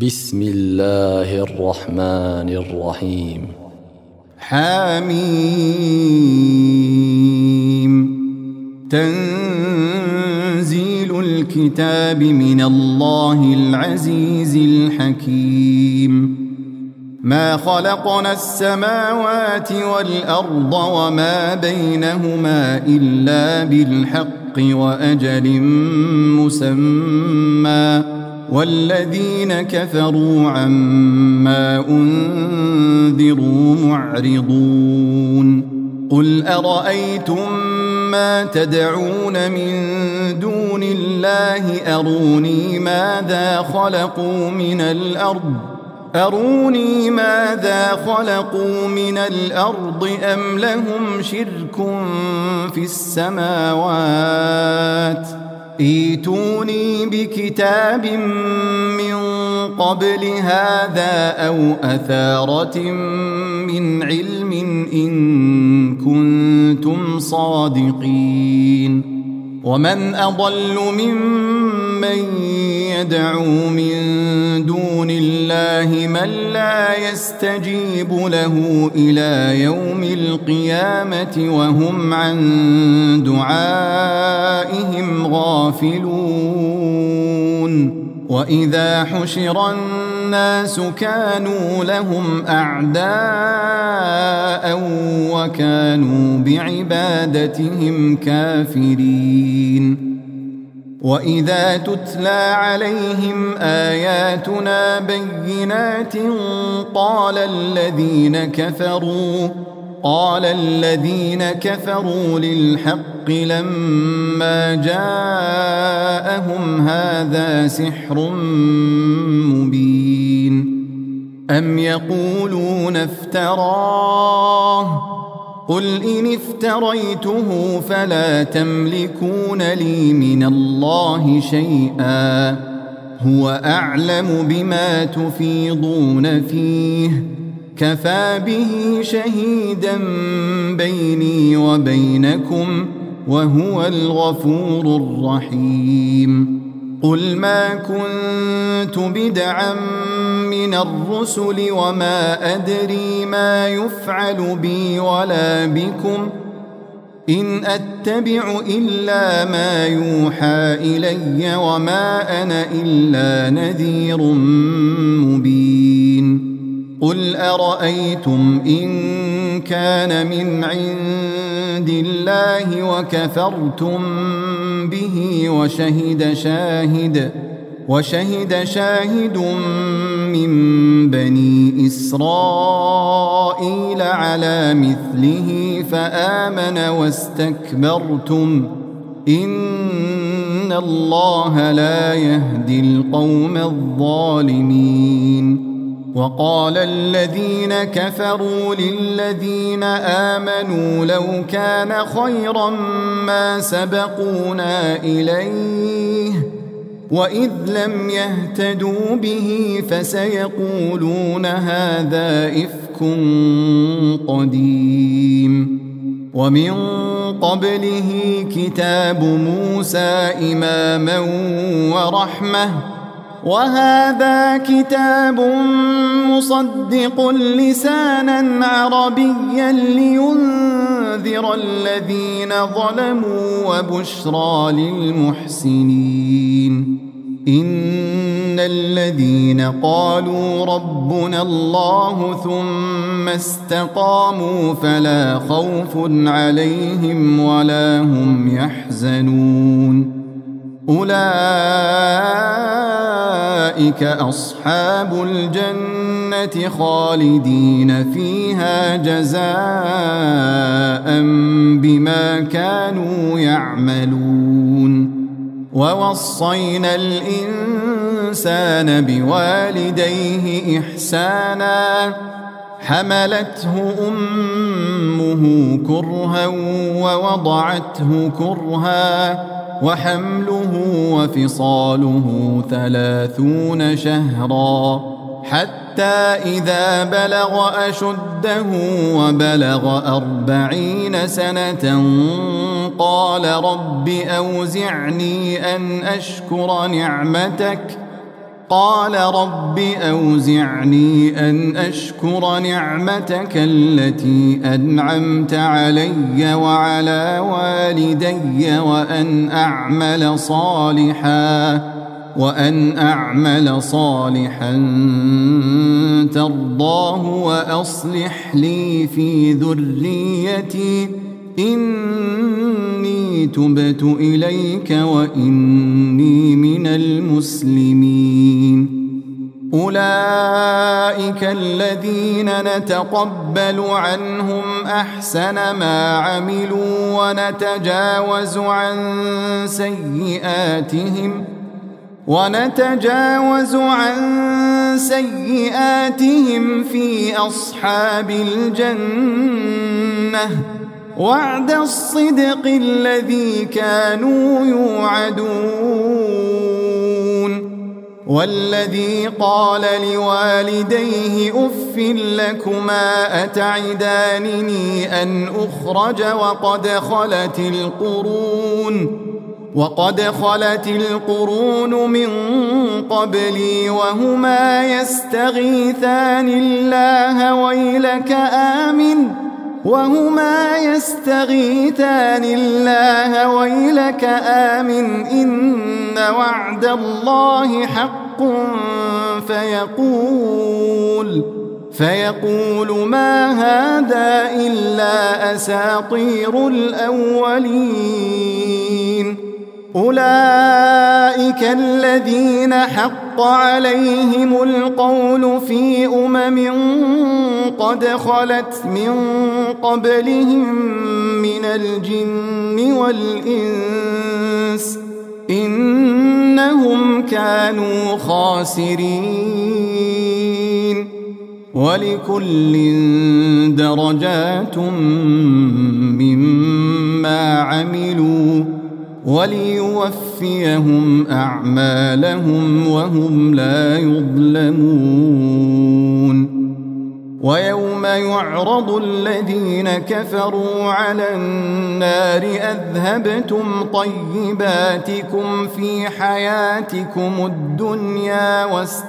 بسم الله الرحمن الرحيم. حميم. تنزيل الكتاب من الله العزيز الحكيم. ما خلقنا السماوات والأرض وما بينهما إلا بالحق وأجل مسمى، والذين كفروا عما أنذروا معرضون. قل أرأيتم ما تدعون من دون الله أروني ماذا خلقوا من الأرض أم لهم شرك في السماوات، ائتوني بكتاب من قبل هذا أو أثارة من علم إن كنتم صادقين. ومن أضل ممن يدعو من دون الله من لا يستجيب له إلى يوم القيامة وهم عن دعائهم غافلون. وإذا حشر الناس كانوا لهم أعداء وكانوا بعبادتهم كافرين. وإذا تتلى عليهم آياتنا بينات قال الذين كفروا للحق لما جاءهم هذا سحر مبين. أم يقولون افتراه، قل إن افتريته فلا تملكون لي من الله شيئا، هو أعلم بما تفيضون فيه، كفى به شهيدا بيني وبينكم وهو الغفور الرحيم. قل ما كنت بدعا من الرسل وما أدري ما يفعل بي ولا بكم، إن أتبع إلا ما يوحى إلي وما أنا إلا نذير مبين. قل أرأيتم إن كان من عند الله وكفرتم به وشهد شاهد من بني إسرائيل على مثله فآمن واستكبرتم، إن الله لا يهدي القوم الظالمين. وقال الذين كفروا للذين آمنوا لو كان خيرا ما سبقونا إليه، وإذ لم يهتدوا به فسيقولون هذا إفك قديم. ومن قبله كتاب موسى إماما ورحمة، وهذا كتاب مصدق لسانا عربيا لينذر الذين ظلموا وبشرى للمحسنين. إن الذين قالوا ربنا الله ثم استقاموا فلا خوف عليهم ولا هم يحزنون، أولئك أصحاب الجنة خالدين فيها جزاء بما كانوا يعملون. ووصينا الإنسان بوالديه إحسانا، حملته أمه كرها ووضعته كرها، وحمله وفصاله 30 شهرا، حتى إذا بلغ أشده وبلغ 40 سنة قال رب أوزعني أن أشكر نعمتك قال رب أوزعني أن أشكر نعمتك التي أنعمت علي وعلى والدي وأن أعمل صالحا ترضاه وأصلح لي في ذريتي إني تبت إليك وإني من المسلمين. أولئك الذين نتقبل عنهم أحسن ما عملوا ونتجاوز عن سيئاتهم في أصحاب الجنة وعد الصدق الذي كانوا يوعدون. والذي قال لوالديه أف لكما أتعدانني أن أخرج وقد خلت القرون من قبلي وهما يستغيثان الله ويلك آمن إن وعد الله حق فيقول ما هذا إلا أساطير الأولين. أولئك الذين حق عليهم القول في قد خلت من قبلهم من الجن والإنس إنهم كانوا خاسرين. ولكل درجات مما عملوا وليوفيهم أعمالهم وهم لا يظلمون. ويوم يعرض الذين كفروا على النار أذهبتم طيباتكم في حياتكم الدنيا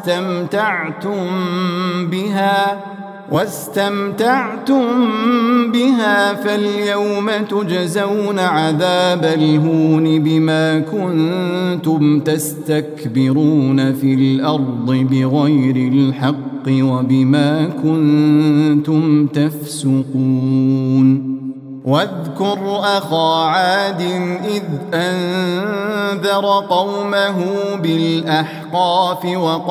واستمتعتم بها فاليوم تجزون عذاب الهون بما كنتم تستكبرون في الأرض بغير الحق وبما كنتم تفسقون. واذكر أخا عاد إذ أنذر قومه بالأحقاف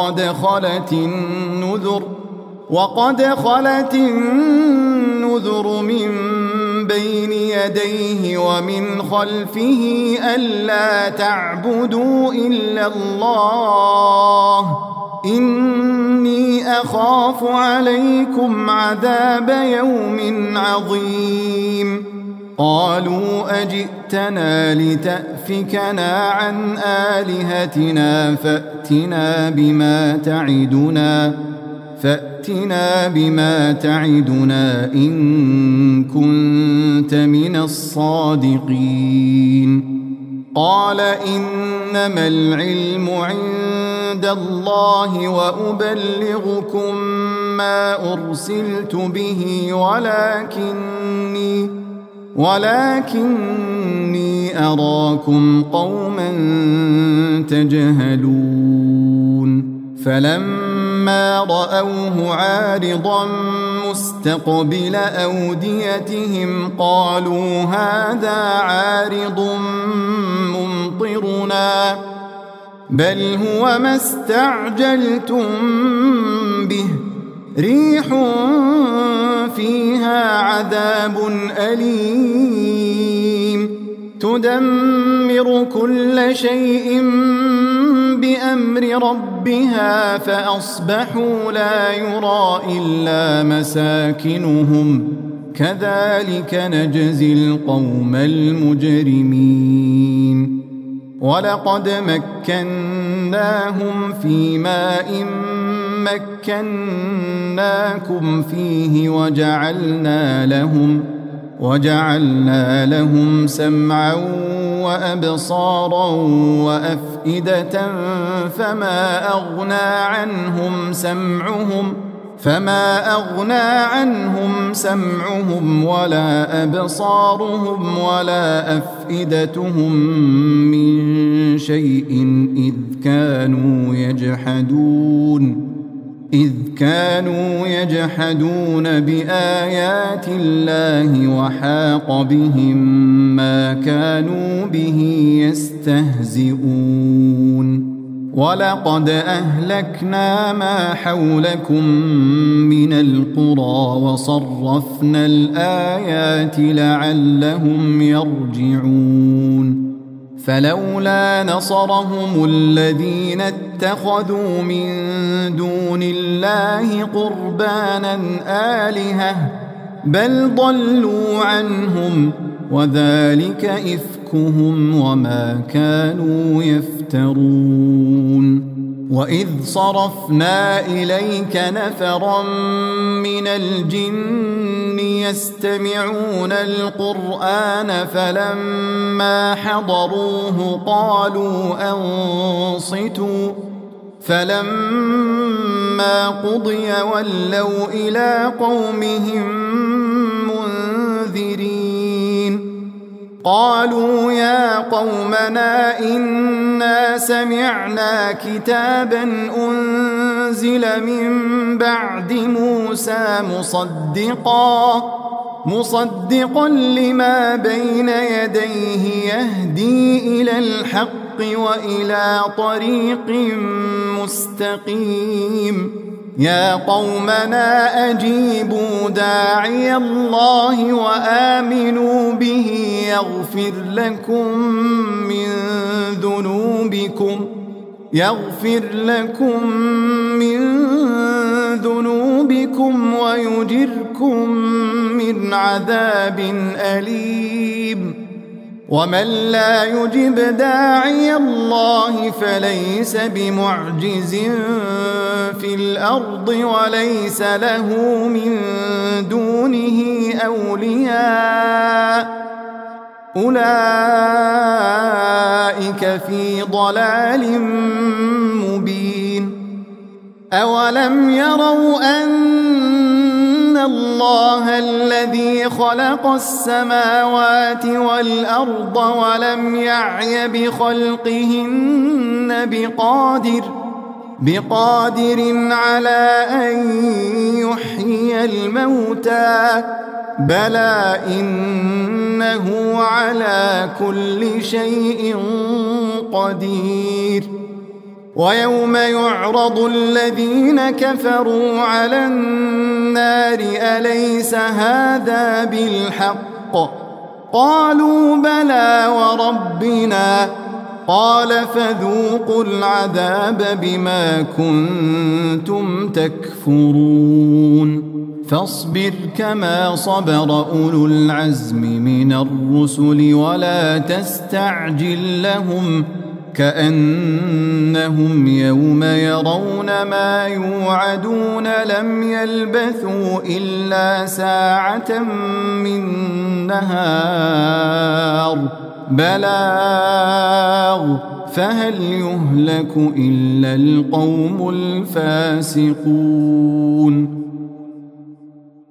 وقد خلت النذر من بين يديه ومن خلفه ألا تعبدوا إلا الله إني أخاف عليكم عذاب يوم عظيم. قالوا أجئتنا لتأفكنا عن آلهتنا فأتنا بما تعدنا إن كنت من الصادقين. قال إنما العلم عند الله وأبلغكم ما أرسلت به ولكني أراكم قوما تجهلون. فلما رأوه عارضا مستقبل أوديتهم قالوا هذا عارض ممطرنا بل هو ما استعجلتم به ريح فيها عذاب أليم تدمر كل شيء بأمر ربها فأصبحوا لا يرى إلا مساكنهم كذلك نجزي القوم المجرمين. ولقد مكناهم في ماء مكناكم فيه وجعلنا لهم سمعا وأبصارا وأفئدة فما أغنى عنهم سمعهم ولا أبصارهم ولا أفئدتهم من شيء إذ كانوا يجحدون بآيات الله وحاق بهم ما كانوا به يستهزئون ولقد أهلكنا ما حولكم من القرى وصرفنا الآيات لعلهم يرجعون فلولا نصرهم الذين اتخذوا من دون الله قربانا آلهة بل ضلوا عنهم وذلك إفكهم وما كانوا يفترون وإذ صرفنا إليك نفرا من الجن يستمعون القرآن فلما حضروه قالوا أنصتوا فلما قضي ولوا إلى قومهم منذرين قالوا يا قومنا إنا سمعنا كتابا أنزل من بعد موسى مصدقا لما بين يديه يهدي إلى الحق وإلى طريق مستقيم يا قومنا أجيبوا داعي الله وآمنوا به يغفر لكم من ذنوبكم ويجركم من عذاب أليم ومن لا يجب داعي الله فليس بمعجز في الأرض وليس له من دونه أولياء أولئك في ضلال مبين أولم يروا أن الله الذي خلق السماوات والأرض ولم يعي بخلقهن بقادر على أن يحيي الموتى بلى إنه على كل شيء قدير ويوم يعرض الذين كفروا على النار أليس هذا بالحق قالوا بلى وربنا قال فذوقوا العذاب بما كنتم تكفرون فاصبر كما صبر أولو العزم من الرسل ولا تستعجل لهم كأنهم يوم يرون ما يوعدون لم يلبثوا إلا ساعة من نهار بلاغ فهل يهلك إلا القوم الفاسقون